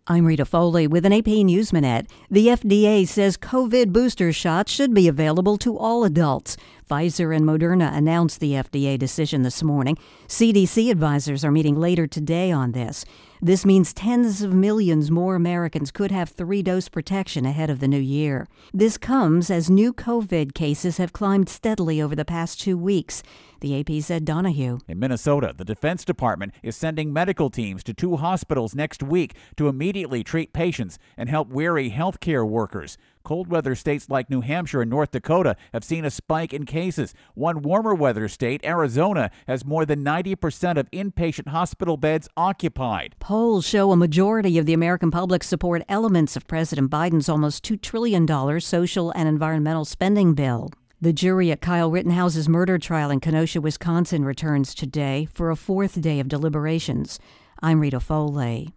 I'm Rita Foley with an AP News Minute. The FDA says COVID booster shots should be available to all adults. Pfizer and Moderna announced the FDA decision this morning. CDC advisors are meeting later today on this. This means tens of millions more Americans could have 3-dose protection ahead of the new year. This comes as new COVID cases have climbed steadily over the past 2 weeks. The AP said Donahue. In Minnesota, the Defense Department is sending medical teams to 2 hospitals next week to immediately treat patients and help weary healthcare workers. Cold weather states like New Hampshire and North Dakota have seen a spike in cases. One warmer weather state, Arizona, has more than 90% of inpatient hospital beds occupied. Polls show a majority of the American public support elements of President Biden's almost $2 trillion social and environmental spending bill. The jury at Kyle Rittenhouse's murder trial in Kenosha, Wisconsin returns today for a 4th day of deliberations. I'm Rita Foley.